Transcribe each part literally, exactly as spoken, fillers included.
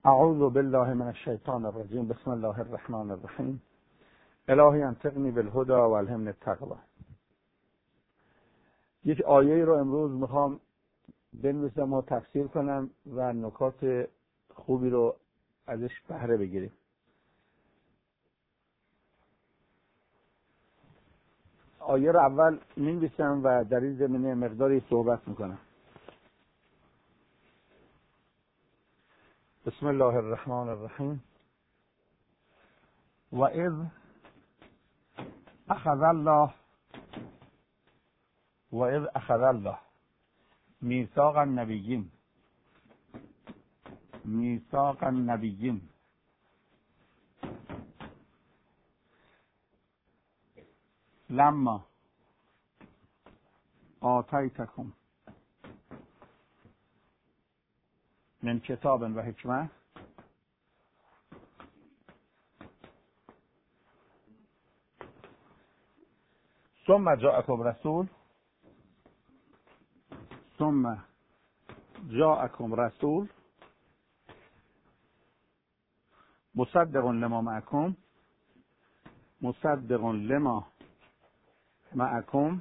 اعوذ بالله من الشیطان الرجیم. بسم الله الرحمن الرحیم. الهی انطقنی بالهدی و الهمنی التقوی. یک آیه رو امروز میخوام بنویسم و تفسیر کنم و نکات خوبی رو ازش بهره بگیریم. آیه رو اول مینویسم و در این زمینه مقداری صحبت میکنم. بسم الله الرحمن الرحیم. و اذ اخذ الله و اذ اخذ الله میثاق النبیین میثاق النبیین لما آتیتکم من کتاب و حکمه ثم جاءکم رسول ثم جاءکم رسول مصدق لما معکم مصدق لما معکم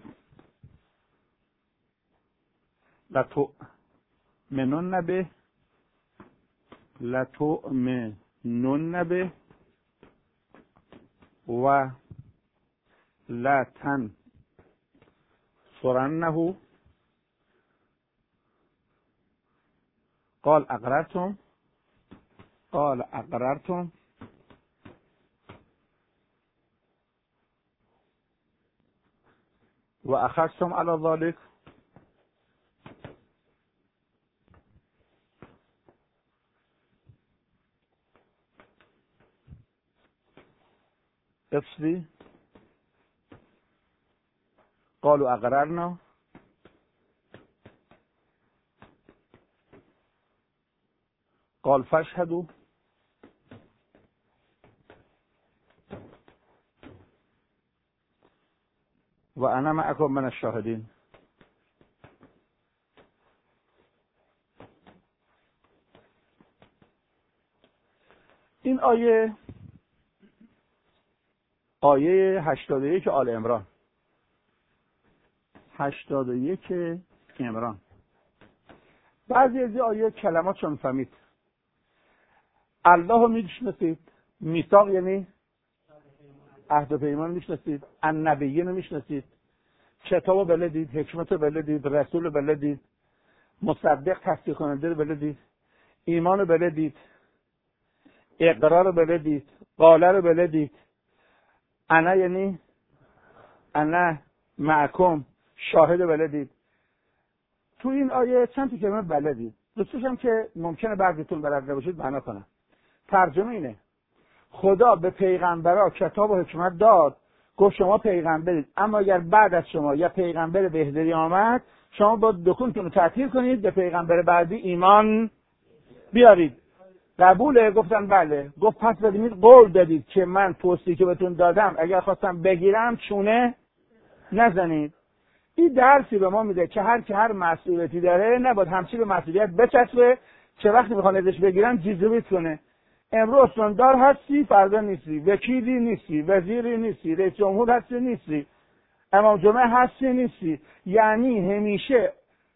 لتؤمنن به لتؤمنن به و لتنصرنه قال اقررتم قال اقررتم و اخذتم علی ذلك اصلي قالوا اقررنا قال فاشهدوا و انا معكم من الشاهدین. این آیه آیه هشتاد و یک آل عمران هشتاد و یک عمران. بعضی از این آیه کلمات چون فهمید. الله رو میشناسید، میثاق یعنی عهد و پیمان میشناسید، النبیین رو میشناسید، کتاب رو بلدید، حکمت رو بلدید، رسول رو بلدید، مصدق تصدیق کننده رو بلدید، ایمان رو بلدید، اقرار رو بلدید، قاله رو بلدید، انا یعنی انا معکم شاهد رو بلدید. تو این آیه چند تا کلمه بلدید. دوستش هم که ممکنه بعضیتون بلد نباشید معنا کنم. ترجمه اینه: خدا به پیغمبرها کتاب و حکمت داد، گفت شما پیغمبرید، اما اگر بعد از شما یا پیغمبر بهتری آمد شما با دکونتون رو تعطیل کنید، به پیغمبر بعدی ایمان بیارید. قبوله؟ گفتن بله. گفت پس بدید قول بدید که من پستی که بهتون دادم اگر خواستم بگیرم چونه نزنید. این درسی به ما میده که هر که هر مسئولیتی داره نباید همچی به مسئولیت بچسبه که وقتی میخوان ازش بگیرن جیزویت کنه. امروز سندار هستی فردا نیستی، وکیلی نیستی، وزیری نیستی، رئیس جمهور هستی نیستی، امام جمعه هستی نیستی. یعنی همیشه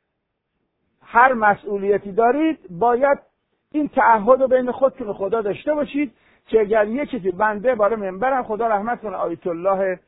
هر مسئولیتی دارید باید این تعهد رو بین خودتون و خدا داشته باشید که اگر یک چیزی بنده بالا منبرم، خدا رحمت کنه آیت الله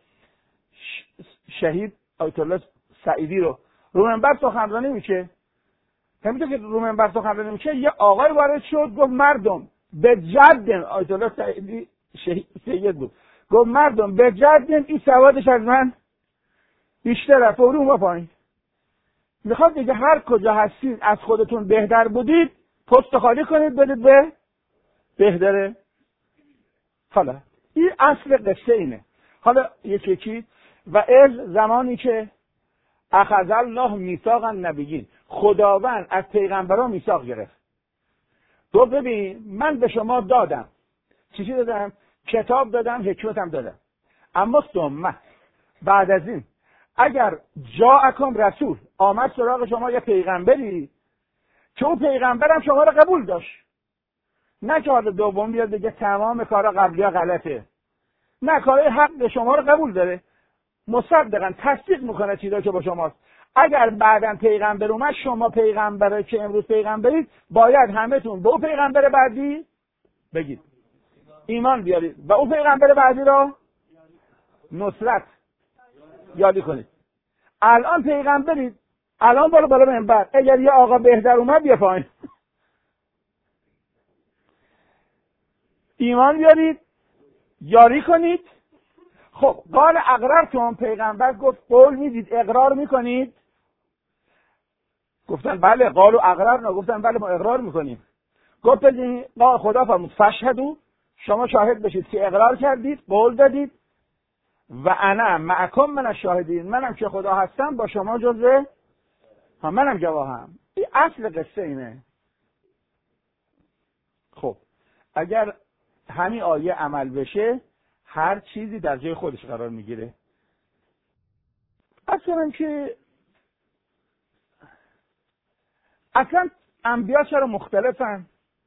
شهید آیت الله سعیدی رو رو منبر سخنرانی میشه، همینطور که رو منبر سخنرانی میشه یه آقای وارد شد گفت مردم به جدن، آیت الله سعیدی سید بود، گفت مردم به جدن این سوادش از من بیشتره، فوری اون پایین. میخواد دیگه هر کجا هستید از خودتون بهتر بودید پست خالی کنید بدید به بهتره. حالا این اصل قصه اینه. حالا یکی یکی و از زمانی که اخذ الله میثاق النبیین، خداوند از پیغمبران میثاق گرفت. تو ببین من به شما دادم، چی چی دادم؟ کتاب دادم، حکمتم دادم، اما ثم بعد از این اگر جاءکم رسول، آمد سراغ شما یه پیغمبری که اون پیغمبرم شما رو قبول داشت، نه که حالا دوم بیاد بگه تمام کارا قبلی ها غلطه. نه، کارهای حق شما رو قبول داره، مصدقاً تصدیق میکنه چیزایی که با شماست. اگر بعداً پیغمبر اومد، شما پیغمبره که امروز پیغمبرید، باید همه‌تون به اون پیغمبر بعدی بگید، ایمان بیارید و اون پیغمبر بعدی رو نصرت یادی کنید. الان پیغمبرید، الان بالا بالا منبر، اگر یه آقا بهتر اومد بیا پایین. ایمان بیارید، یاری کنید. خب قال اقررتم، پیغمبر گفت قول میدید، اقرار میکنید؟ گفتن بله. قالوا اقررنا، گفتن بله ما اقرار میکنیم. گفت خدا فرمود فاشهدوا، شما شاهد بشید که اقرار کردید، قول دادید. و انا معکم من الشاهدین، منم که خدا هستم با شما جزء هم، منم گواهم. این اصل قصه اینه. خب اگر همین آیه عمل بشه، هر چیزی در جای خودش قرار میگیره. اصلا که اصلا انبیا چرا مختلفن؟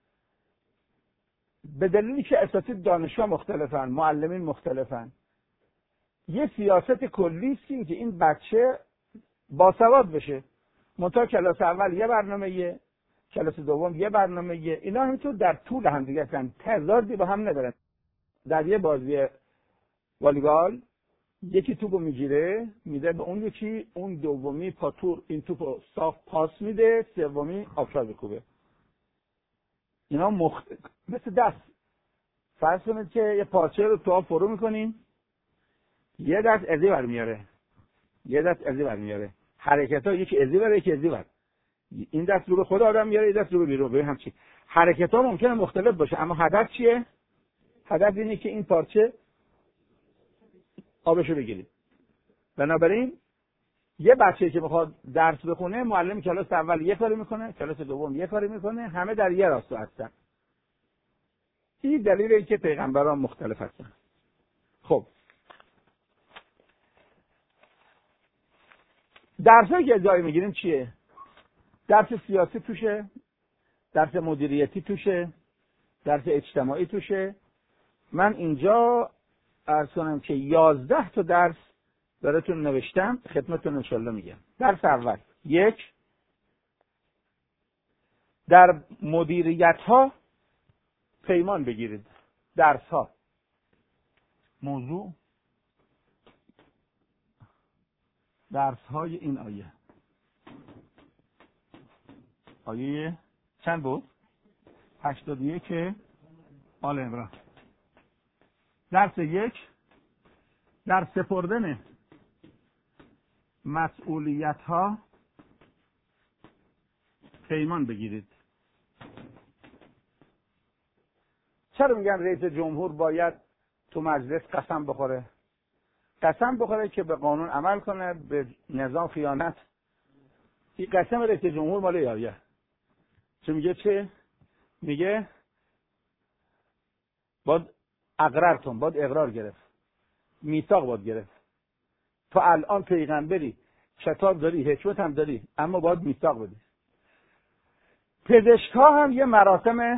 به دلیلی که اساسی دانشجو مختلفن، معلمین مختلفن. یه سیاست کلی است که این بچه باسواد بشه. منتها کلاس اول یه برنامه، یه کلاس دوم یه برنامه، یه اینا همینطور در طول هم دیگه هستن، تضادی با هم ندارن. در یه بازی والیبال یکی توپو میگیره میده به اون یکی، اون دومی پاتور این توپو صاف پاس میده، سومی آبشار بکوبه. اینا مخت... مثل دست. فرض کنید که یه پارچه رو تو آب فرو میکنین، یه دست ازی برمیاره، یه دست ازی برمیاره. حرکت ها یکی ازی بره یکی ازی بر. این دست رو به خود آدم میاره، این دست رو به بیرون. ببین همچین حرکت ها ممکنه مختلف باشه، اما هدف چیه؟ هدف اینه که این پارچه آبشو بگیرید. بنابراین یه بچه‌ای که میخواد درس بخونه، معلم کلاس اول یه کاری میکنه، کلاس دوم یه کاری میکنه، همه در یه راستا هستن. این دلیل اینه که پیغمبران مختلف هستن. خب درسایی که جایی میگیریم چیه؟ درس سیاسی توشه، درس مدیریتی توشه، درس اجتماعی توشه. من اینجا عرض کنم که یازده تا درس براتون نوشتم، خدمتتون انشالله میگم. درس اول، یک، در مدیریت ها پیمان بگیرید. درس ها موضوع درس های این آیه. آیه چند بود؟ هشتاد و یک آل عمران. درس یک، در سپردن مسئولیت ها پیمان بگیرید. چرا میگن رئیس جمهور باید تو مجلس قسم بخوره؟ قسم بخوره که به قانون عمل کنه، به نظام خیانت. این قسم رئیس جمهور مال یاریه. چه میگه؟ چه میگه؟ باید اقررتون، باید اقرار گرفت، میثاق باید گرفت. تو الان پیغمبری، کتاب داری، حکمت هم داری، اما باید میثاق بدی. پزشک‌ها هم یه مراسم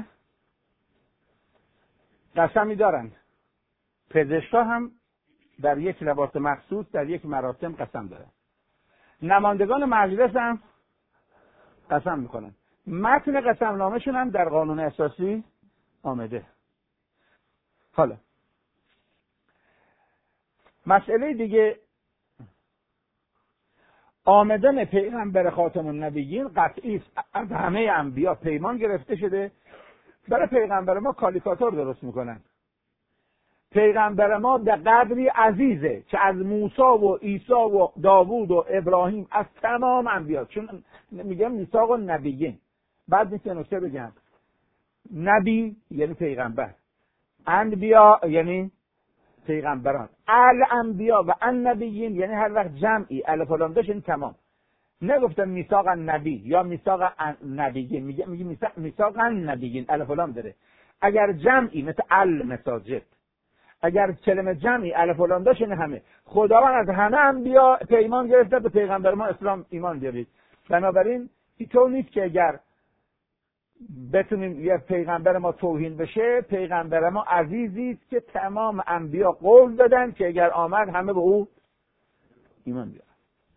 قسمی دارن. پزشک‌ها هم در یک لباس مخصوص در یک مراسم قسم دارن. نمایندگان مجلس هم قسم میکنن. متن قسم نامه‌شون هم در قانون اساسی آمده. حالا مسئله دیگه، آمدن پیغمبر خاتم النبیین قطعی است. از همه انبیا پیمان گرفته شده. برای پیغمبر ما کالیکاتور درست میکنن. پیغمبر ما به قدری عزیزه که از موسی و عیسی و داوود و ابراهیم، از تمام انبیا، چون میگم میثاق النبیین. بعد میشه نکته بگم، نبی یعنی پیغمبر، انبیا یعنی پیغمبران، الانبیا و النبیین یعنی هر وقت جمعی الف و لام داشت یعنی تمام. نگفتم میثاق النبی یا میثاق النبیین، میگه میگه میثاق النبیین الف و لام داره. اگر جمعی مثل المساجد، اگر کلمه جمعی الف و لام داشت یعنی همه. خداوند از همه انبیا پیمان گرفته به پیغمبر ما اسلام ایمان بیارید. بنابراین اینطور نیست که اگر بتونیم یه پیغمبر ما توهین بشه، پیغمبر ما عزیزی است که تمام انبیا قول دادن که اگر آمد همه به او ایمان بیارن.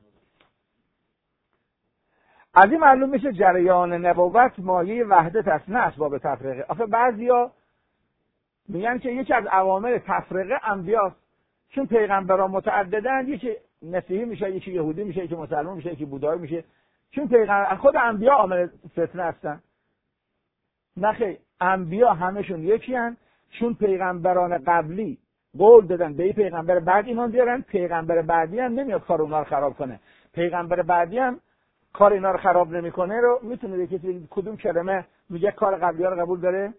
از این معلوم میشه جریان نبوت مایه وحدت است، نه اسباب تفرقه. آخه بعضیا میگن که یکی از عوامل تفرقه انبیاست، چون پیغمبران متعددن، یکی مسیحی میشه، یکی یهودی میشه، یکی مسلمان میشه، یکی بودایی میشه، چون پیغمبر خود انبیا عامل فتنه هستن. نه خیر، انبیا همشون یکی هن، چون پیغمبران قبلی قول دادن به این پیغمبر بعد ایمان بیارن، پیغمبر بعدی هم نمیاد کار اونا رو خراب کنه. پیغمبر بعدی هم کار اینا رو خراب نمیکنه. رو میتونه کسی کدوم کلمه میگه کار قبلی ها رو قبول داره؟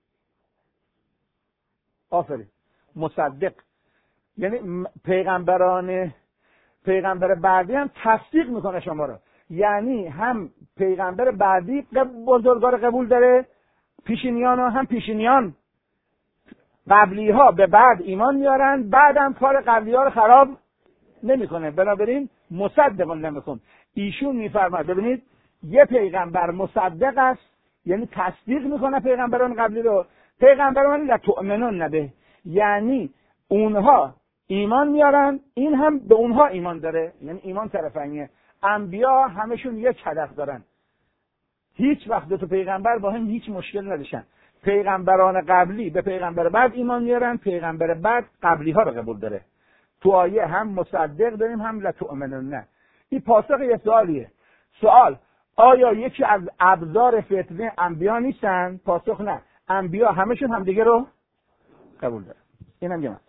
آفرین، مصدق. یعنی پیغمبران پیغمبر بعدی هم تصدیق میکنه شما رو، یعنی هم پیغمبر بعدی بزرگوار قبول داره پیشینیان، هم پیشینیان قبلی ها به بعد ایمان میارن، بعدم کار قبلی ها رو خراب نمیکنه، بنابراین مصدق نمیکن. ایشون میفرماید ببینید یه پیغمبر مصدق است، یعنی تصدیق میکنه پیغمبران قبلی رو. پیغمبران لتؤمنون نبه، یعنی اونها ایمان میارن، این هم به اونها ایمان داره، یعنی ایمان طرفینیه. انبیا همشون یک هدف دارن، هیچ وقت دو تا پیغمبر با هم هیچ مشکل نداشتن. پیغمبران قبلی به پیغمبر بعد ایمان میارن، پیغمبر بعد قبلی ها رو قبول داره. تو آیه هم مصدق داریم هم لتؤمنون نه. این پاسخ یه سوالیه. سوال: آیا یکی از ابزار فتنه انبیا نیستن؟ پاسخ: نه، انبیا همشون همدیگه رو قبول داره. اینم یه مسئله.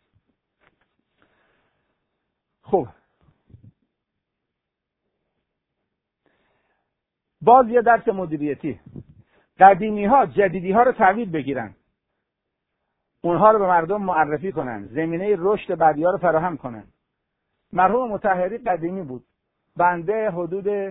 خب باز یه درس مدیریتی. قدیمی ها جدیدی ها رو تحویل بگیرن، اونها رو به مردم معرفی کنن، زمینه رشد بعدی ها رو فراهم کنن. مرحوم مطهری قدیمی بود، بنده حدود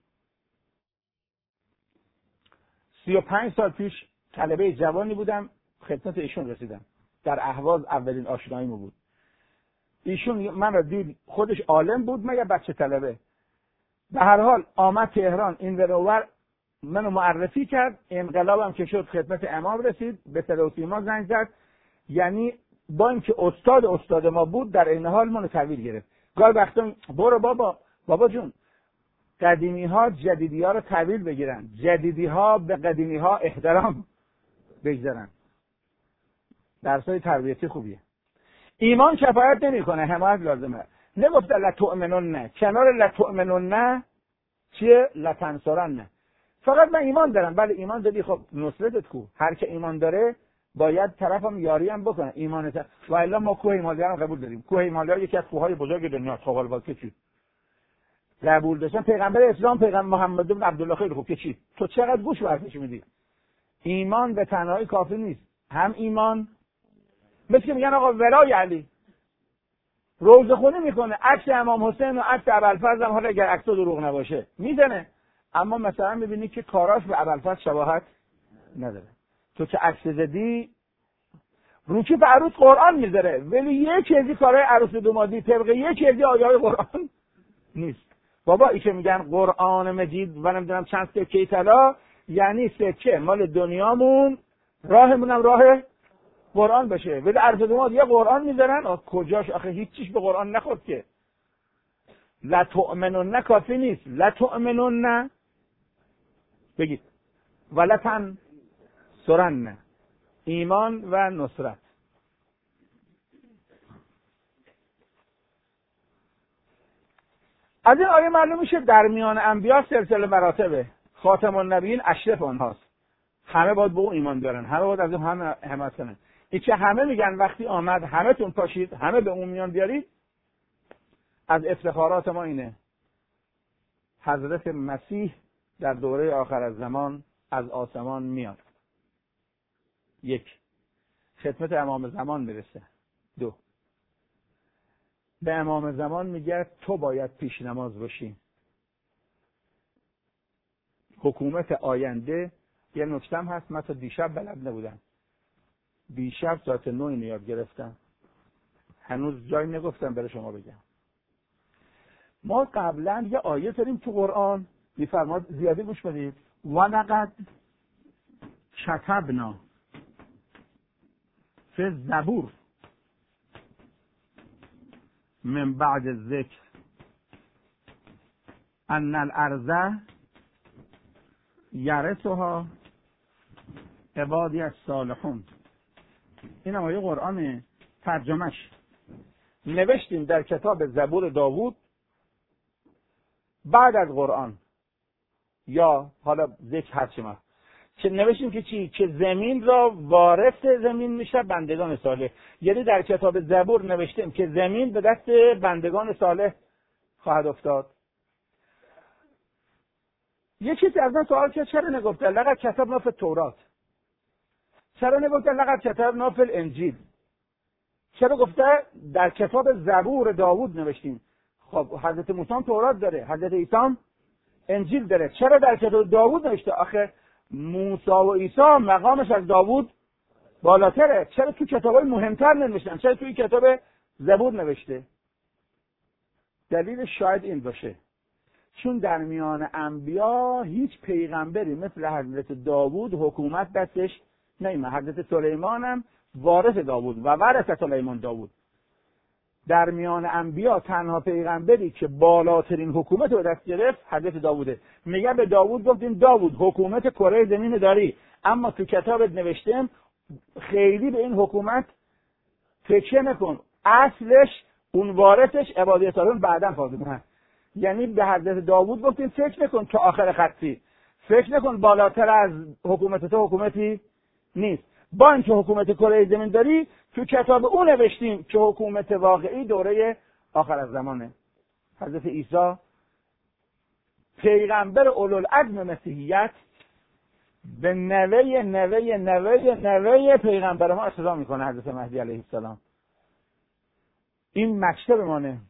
سی و پنج سال پیش طلبه جوانی بودم، خدمت ایشون رسیدم. در اهواز اولین آشناییمو بود. ایشون من را دید، خودش عالم بود، من یه بچه طلبه. به هر حال آمد تهران، این ورور منو معرفی کرد، انقلابم که شد خدمت امام رسید، به صدا ما زنگ زد. یعنی با اینکه استاد استاد ما بود، در این حال منو تحویل گرفت. گاهی وقتا برو بابا بابا جون، قدیمی ها جدیدی ها رو تحویل بگیرن، جدیدی ها به قدیمی ها احترام بگذارن. درسای تربیتی خوبیه. ایمان کفایت نمیکنه، حمایت لازمه. نگفت لتؤمنون نه، کنار لتؤمنون نه چیه؟ لتنصرن نه. فقط من ایمان دارم. بله ایمان داری، خب نصرتت کو؟ هر که ایمان داره باید طرفم یاری هم بکنه. ایمانت و الا ما کوه هیمالیا رو قبول داریم. کوه هیمالیا یکی از کوههای بزرگ دنیاست. خب حالا که چی؟ قبول داشتن پیغمبر اسلام، پیغمبر محمد بن عبدالله. خیلی خوب، که چی؟ تو چقدر گوش ورزش میدی؟ ایمان به تنهایی کافی نیست، هم ایمان مثل که میگن آقا ولای علی روزه خونی میکنه، عکس امام حسین و عکس ابوالفضل هم، حالا اگر عکس دروغ نباشه میزنه، اما مثلا میبینی که کاراش به ابوالفضل شباهت نداره. تو که عکس زدی روکی به عروس قرآن میذاره، ولی یک چیزی کارهای عروس دومادی طبق یک چیزی آیه قرآن نیست. بابا ای که میگن قرآن مجید و نمیدونم چند سکه طلا، یعنی سکه مال دنیامون، راهمونم راه قرآن بشه، ولی عرض دوماد یه قرآن میذارن. کجاش آخه هیچ چیش به قرآن نخورد که. لتؤمنون کافی نیست، لتؤمنون بگید ولتن سرن، ایمان و نصرت. از این آیه معلوم میشه در میان انبیا سلسله مراتبه، خاتم النبیین اشرف آنهاست. همه باید به او ایمان دارن، همه باید از اون همه حمایت کنن. این که همه میگن وقتی آمد همه تون پاشید، همه به اون میان بیارید. از افتخارات ما اینه حضرت مسیح در دوره آخر از زمان از آسمان میاد. یک، خدمت امام زمان میرسه. دو، به امام زمان میگه تو باید پیش نماز باشی. حکومت آینده. یه نکتم هست، من تا دیشب بلد نبودم، دیشب ساعت نه اینو یاد گرفتم، هنوز جایی نگفتم برای شما بگم. ما قبلا یه آیه داریم تو قرآن میفرماد، زیادی گوش بدید، ولقد کتبنا فی زبور من بعد ذکر ان الارض یرثها عبادی الصالحون. این هم آیه قرآن. ترجمهش نوشتیم در کتاب زبور داوود بعد از قرآن، یا حالا ذکر هرچی ما که نوشتیم که چی؟ که زمین را وارث زمین میشه بندگان صالح. یعنی در کتاب زبور نوشتیم که زمین به دست بندگان صالح خواهد افتاد. یه چیزی از من سوال کرد چرا نگفته لقد کتبنا فی التورات؟ چرا نگفته لقد کتبنا فی الانجیل؟ چرا گفته در کتاب زبور داوود نوشتیم؟ خب حضرت موسی هم تورات داره، حضرت عیسی هم انجیل داره، چرا در کتاب داوود نوشته؟ آخه موسی و عیسی مقامش از داوود بالاتره، چرا تو کتابای مهمتر ننوشتن؟ چرا توی کتاب زبور نوشته؟ دلیل شاید این باشه چون در میان انبیا هیچ پیغمبری مثل حضرت داوود حکومت دستش نیامد. حضرت سلیمان هم وارث داوود و ورث سلیمان داوود. در میان انبیا تنها پیغمبری که بالاترین حکومت رو دست گرفت حضرت داووده. میگه به داوود گفتیم داوود حکومت کره زمین داری، اما تو کتابت نوشتم خیلی به این حکومت فکر نکن، اصلش اون وارثش عبادی صالحون بعداً فاضل. یعنی به حضرت داوود گفتیم فکر نکن که آخر خطی، فکر نکن بالاتر از حکومت تو حکومتی نیست. با اینکه حکومت کره زمین داری تو کتاب اون نوشتیم که حکومت واقعی دوره آخر از زمانه. حضرت عیسی پیغمبر اولوالعزم مسیحیت به نوه نوه نوه نوه پیغمبر ما اقتدا میکنه. حضرت مهدی علیه السلام این مکتب مانه.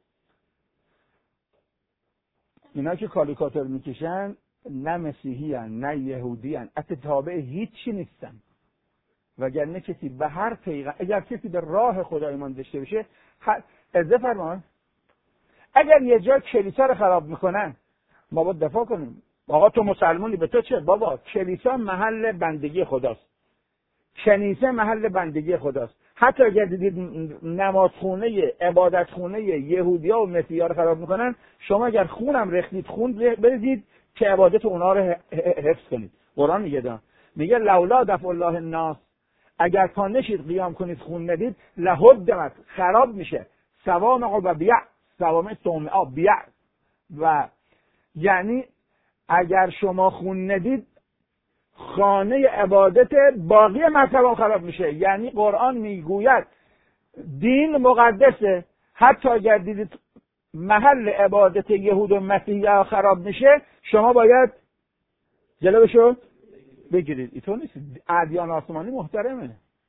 اینا که کالیکاتور میکشن نه مسیحی هن نه یهودی هن، اصلا تابع هیچی نیستن. وگرنه کسی به هر پیغمبر، اگر کسی به راه خدا ایمان داشته باشه عزت فرمان، اگر یه جا کلیسا رو خراب میکنن ما باید دفاع کنیم. آقا تو مسلمانی به تو چه؟ بابا کلیسا محل بندگی خداست، کنیسه محل بندگی خداست. حتی اگر دیدید نمازخونه عبادتخونه یهودی‌ها و مسیحی‌ها رو خراب میکنن، شما اگر خونم رختید خون بریزید که عبادت اونها رو حفظ کنید. قرآن میگه دا. میگه لولا دفع الله الناس، اگر تا نشید قیام کنید خون ندید لهدمت، خراب میشه. صوامع و بیع، صوامع صومعه بیع، و یعنی اگر شما خون ندید خانه عبادت باقی مذهب خراب میشه. یعنی قرآن میگوید دین مقدسه، حتی اگر دیدید محل عبادت یهود و مسیحی خراب میشه شما باید جلوشو بگیرید. اینطور نیست. ادیان آسمانی محترمه.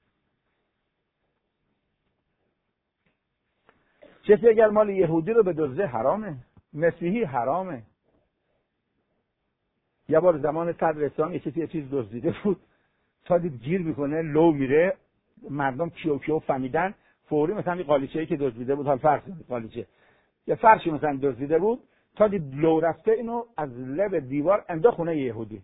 کسی اگر مال یهودی رو به دزده حرامه، مسیحی حرامه. یه بار زمان صدر اسلام یه کسی یه چیز دزدیده بود، تا دید گیر میکنه لو میره، مردم کیو کیو فهمیدن، فوری مثلا این قالیچه‌ای که دزدیده بود، حال فرض قالیچه یه فرشی مثلا دزدیده بود، تا دید لو رفته اینو از لب دیوار انداخت خونه یهودی.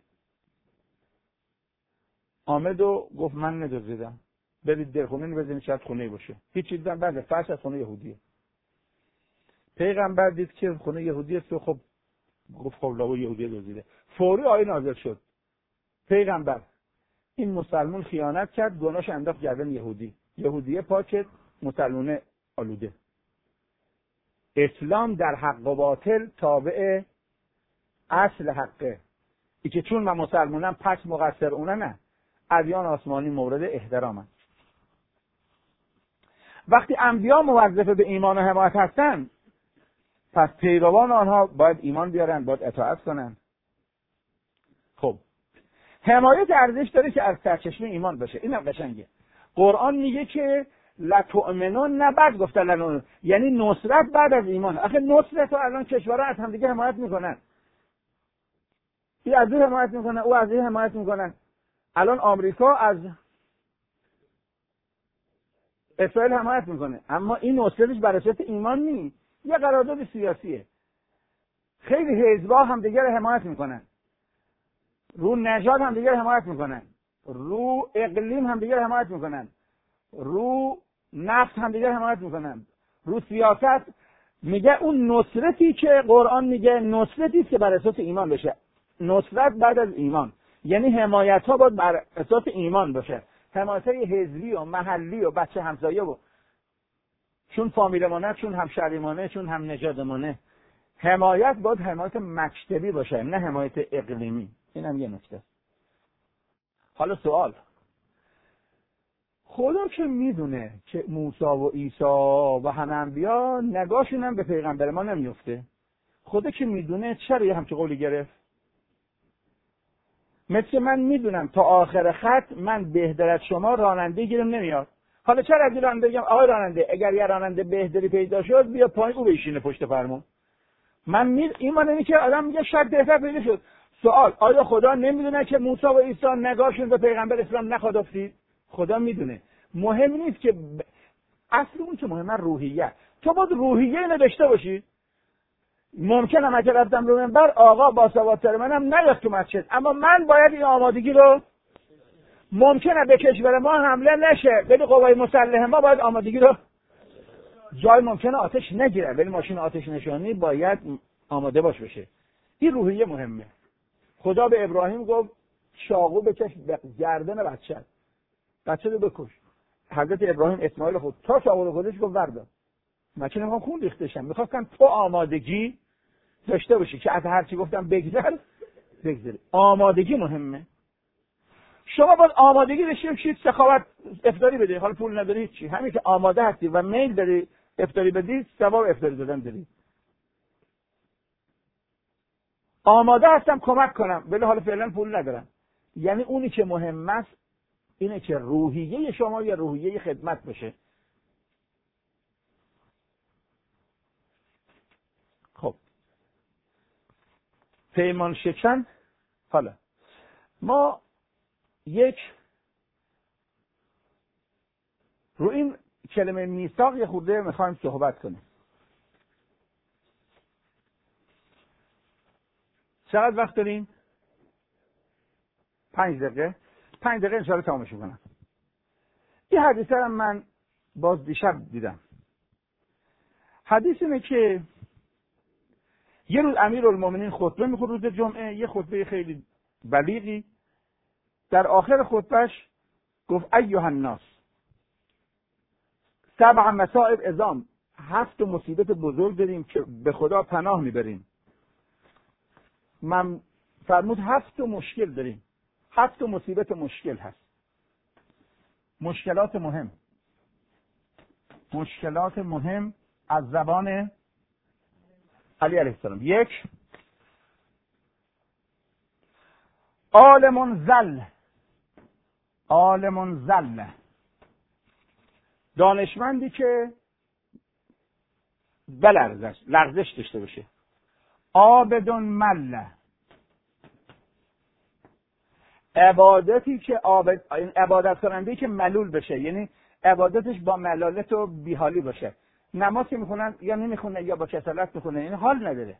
آمد و گفت من ندزدیدم، برید در خونه بزنید شاید خونه باشه. هیچ چیز هم بعد فرش از خونه یهودیه. پیغمبر دید که خونه یهودیه، تو خب گفت خب لو یهودی دزدیده. فوری آیه نازل شد پیغمبر این مسلمون خیانت کرد، گناهش انداخت گردن یهودی، یهودیه پاکت، مسلمونه آلوده. اسلام در حق و باطل تابع اصل حقه. ای که چون من مسلمونم پس مقصر اونه نه. ادیان آسمانی مورد احترامن. وقتی انبیا موظف به ایمان و حمایت هستن، پس پیروان آنها باید ایمان بیارن، باید اطاعت کنن. خب حمایت ارزش داره که از سرچشمه ایمان باشه. اینم قشنگه. قرآن میگه که لا تؤمنون، نه بعد گفته لنون، یعنی نصرت بعد از ایمان. آخه نصرت رو الان کشورها از هم دیگه حمایت میکنن. این از این حمایت میکنه، او از این حمایت میکنن. الان آمریکا از اسرائیل حمایت میکنه، اما این نصرتش بر اساس ایمان نیست، یه قرارداد سیاسیه. خیلی حزب‌ها هم دیگه رو حمایت میکنن، رو نژاد هم دیگه رو حمایت میکنن. رو اقلیم هم دیگر حمایت میکنن، رو نفت هم دیگر حمایت میکنن، رو سیاست. میگه اون نصرتی که قرآن میگه نصرتی که بر اساس ایمان بشه. نصرت بعد از ایمان یعنی حمایت ها باید بر اساس ایمان باشه. حمایت های حزبی و محلی و بچه همسایه و چون فامیلمانه، چون همشهریمانه، چون هم نژادمانه. حمایت باید حمایت مکتبی باشه، نه حمایت اقلیمی. این هم یه نکته. حالا سوال، خدا که میدونه که موسی و عیسی و همه انبیا نگاهشون هم به پیغمبر ما نمیفته، خدا که میدونه چرا یه همچه قولی گرفت؟ مثل من میدونم تا آخر خط من بهتر از شما راننده گیرم نمیاد. حالا چرا از راننده بگم آقای راننده اگر یه راننده بهتری پیدا شد بیا پایین او بشینه پشت فرمون. من می ایمان اینه که آدم میگه شاید بهتر پیدا شد. سوال، آیا خدا نمیدونه که موسی و عیسی نگاهشون به پیغمبر اسلام نخواد افتید؟ خدا میدونه. مهم نیست که ب... اصل اون که مهمه روحیه. تو باید روحیه اینو داشته باشی. ممکنه من که رفتم رو منبر آقا با سوادتر منم نیاد تو مسجد، اما من باید این آمادگی رو، ممکنه به کشور ما حمله نشه ولی قوای مسلحه ما باید آمادگی رو، جای ممکنه آتش نگیره ولی ماشین آتش نشانی باید آماده باش بشه. این روحیه مهمه. خدا به ابراهیم گفت چاقو بکش به گردن بچه بچه رو بکش. حضرت ابراهیم اسماعیل خود تا چاقو رو خودش گفت بردار. من چه نمیخوام خون ریختشم، میخواستم تو آمادگی داشته باشی که از هر چی گفتم بگذر بگذری. آمادگی مهمه. شما باید آمادگی داشته باشید سخاوت افطاری بدی، حالا پول نداری چی، همین که آماده هستی و میل داری افطاری بدی ثواب افطاری دادن داری. آماده هستم کمک کنم ولی حالا فعلا پول ندارم. یعنی اونی که مهم است اینه که روحیه شما یا روحیه خدمت بشه. خب پیمان شکن. حالا ما یک رو این کلمه میثاق یه خورده میخوایم صحبت کنیم. چقدر وقت داریم؟ پنج دقیقه. پنج دقیقه انشاءالله تمامش کنم. این حدیثه رو من باز دیشب دیدم. حدیث اینه که یه روز امیرالمومنین خطبه میکنه روز جمعه، یه خطبه خیلی بلیغی. در آخر خطبهش گفت ایها الناس سبع مصائب عظام، هفت مصیبت بزرگ داریم که به خدا پناه میبریم. من فرمود هفت مشکل داریم، هفت مصیبت مشکل هست، مشکلات مهم، مشکلات مهم از زبان علی علیه السلام. یک، عالم زل، عالم زل، دانشمندی که بلرزش، لرزش داشته باشه. عابد مل، عبادتی که عابد، عبادت کننده که ملول بشه، یعنی عبادتش با ملالت و بیحالی باشه. نماز که میخونن یا نمیخونه یا با کسالت میخونه، یعنی حال نداره.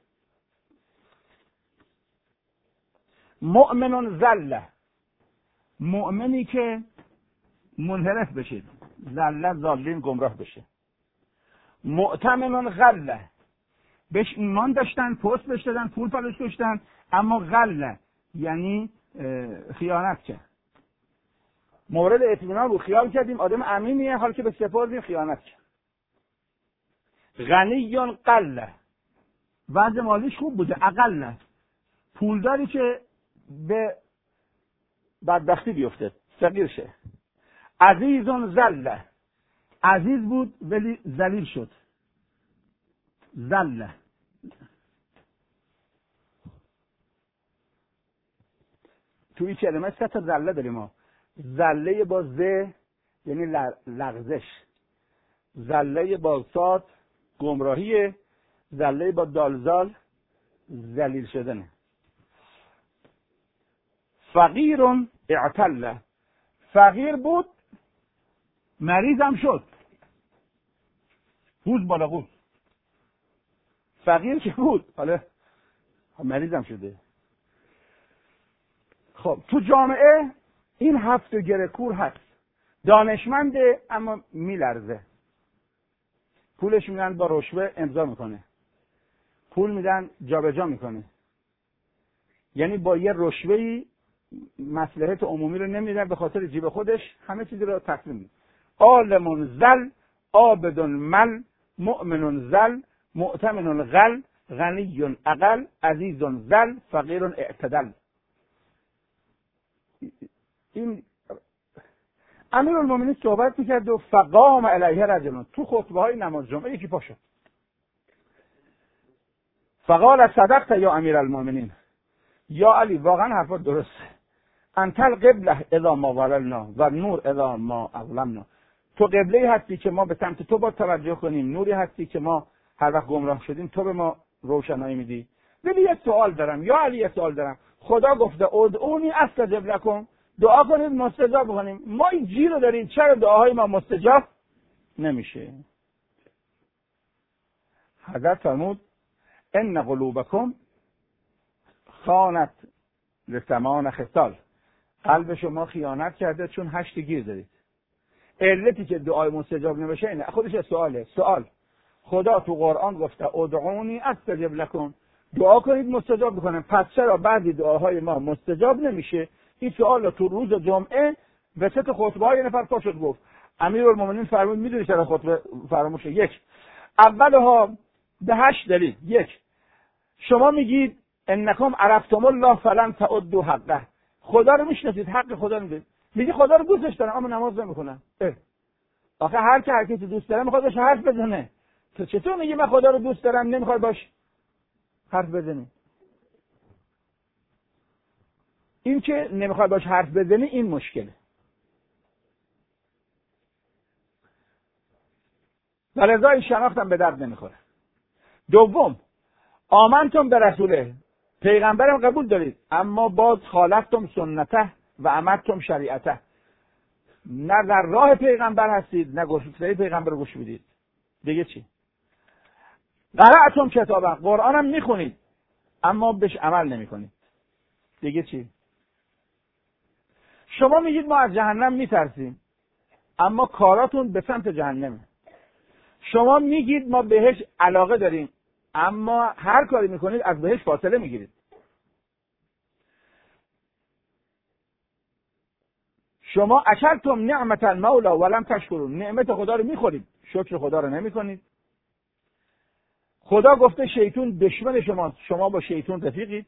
مؤمن زل، مؤمنی که منحرف بشه، زل ضالین گمراه بشه. مؤتمن غله، بهش ایمان داشتن، پست بهش دادن، پول پالش داشتن، اما غله یعنی خیانت کرد. مورد اطمینان بود، خیال کردیم آدم امینیه، حال که به سپردیم خیانت کرد. غنیون قله، وضع مالیش خوب بوده، اقله، پولداری که به بدبختی بیفته، فقیر شه. عزیزون زله، عزیز بود ولی ذلیل شد، زله. توی کلمه سه تا زله داریم ما. زله با ز یعنی لغزش، زله با صاد گمراهیه، زله با دالزال ذلیل شدنه. فقیرون اعتله، فقیر بود مریضم شد، قوز بالا قوز. فقیر که بود حالا مریضم شده. خب تو جامعه این هفت گره کور هست، دانشمنده اما میلرزه، پولش میدن با رشوه امضا میکنه، پول میدن جابجا میکنه، یعنی با یه رشوه‌ای مصلحت عمومی رو نمیدن، به خاطر جیب خودش همه چیزی رو تسلیم میده. عالم زل، عابد مل، مؤمن زل، مؤتمن غل، غنی اقل، عزیز زل، فقیر اعتدل. این امیرالمومنین صحبت میکرد و فقام علیه رجلون، تو خطبه های نماز جمعه یکی پا شد، فقال صدقت یا امیرالمومنین، یا علی واقعا حرفات درسته، انت القبله اذا ما وللنا و نور اذا ما اظلمنا، تو قبله هستی که ما به سمت تو با توجه کنیم، نوری هستی که ما هر وقت گمراه شدیم تو به ما روشنایی میدی. ولی یه سوال دارم یا علی، یه سوال دارم، خدا گفته ادعونی استجب لکم، دعا کنید مستجاب کنیم، ما این جی رو داریم، چرا دعاهای ما مستجاب نمیشه؟ حضرت فرمود ان قلوبکم خانت لثمان خصال، قلب شما خیانت کرده چون هشت گیر دارید. علتی که دعای مستجاب نمیشه اینه. خودش سواله، سوال خدا تو قرآن گفته ادعونی استجب لکم، دعا کنید مستجاب بکنم، پس چرا بعضی دعاهای ما مستجاب نمیشه؟ این سوال تو روز جمعه به ست خطبه های نفر پا شد گفت. امیرالمومنین فرمود میدونی چرا خطبه فراموشه؟ یک، اولها به هشت دلیل. یک، شما میگید انکم عرفتم الله فلن تعدوا حقه، خدا رو میشناسید، حق خدا میدید، میگی خدا رو دوستش دارم اما نماز نمیخونم. آخه هر که هر کسی دوست داره میخواد باش حرف بزنه، تو چطور میگی من خدا رو دوست دارم نمیخواد باش حرف بزنی؟ این که نمیخواد باش حرف بزنی این مشکله. و لذا این شناختم به درد نمیخوره. دوم، آمنتم به رسوله، پیغمبرم قبول دارید اما باز خالفتم سنته و عمدتم شریعته، نه در راه پیغمبر هستید نه گوشواره پیغمبر رو گوش میدید. دیگه چی؟ قرأتم کتابم، قرآنم میخونید اما بهش عمل نمیکنید. دیگه چی؟ شما میگید ما از جهنم میترسیم اما کاراتون به سمت جهنمه. شما میگید ما بهش علاقه داریم اما هر کاری میکنید از بهش فاصله میگیرید. شما اکلتم نعمت المولا ولم تشکرون، نعمت خدا رو میخورید شکر خدا رو نمیکنید. خدا گفته شیطان دشمن شما، شما با شیطان رفیقید.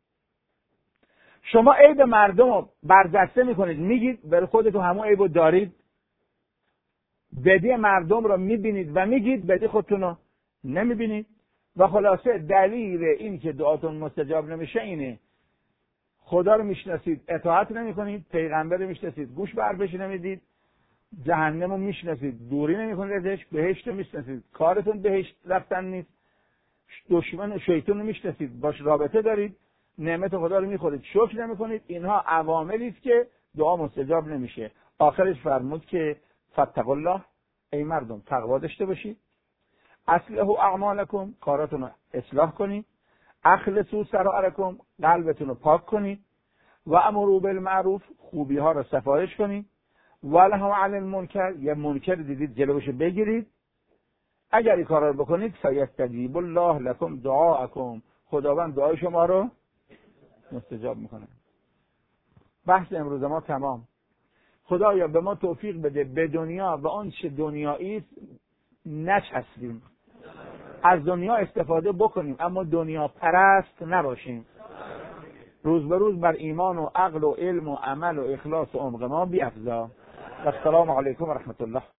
شما عیب مردم رو برجسته میکنید، میگید بر خودتون همون عیب رو دارید. بدی مردم رو میبینید و میگید بدی خودتون رو نمیبینید. و خلاصه دلیل این که دعاتون مستجاب نمیشه اینه خدا رو میشناسید اطاعت نمیکنید، پیغمبر رو میشناسید گوش به حرفش نمیدید، جهنم رو میشناسید دوری نمیکنید ازش، بهشت رو میشناسید کارتون بهشت رفتن نیست، دشمن شیطان رو میشناسید باش رابطه دارید، نعمت خدا رو میخورید شکر نمیکنید. اینها عواملی است که دعا مستجاب نمیشه. آخرش فرمود که فاتقوا الله، ای مردم تقوا داشته باشید، اصلحوا اعمالکم، کاراتون رو اصلاح کنید، اخلصوا سرائرکم، قلبتون رو پاک کنید، و امروا بالمعروف، خوبی ها رو سفارش کنید، ونهوا عن المنکر، یه منکر دیدید جلوش بگیرید، اگر این کارا رو بکنید فیستجیب الله لکم دعاءکم، خداوند دعای شما رو مستجاب میکنه. بحث امروز ما تمام. خدایا به ما توفیق بده به دنیا و آنچه دنیایی است نچسبیم، از دنیا استفاده بکنیم اما دنیا پرست نباشیم، روز به روز بر ایمان و عقل و علم و عمل و اخلاص و عمق ما بیفزا. السلام علیکم و رحمت الله.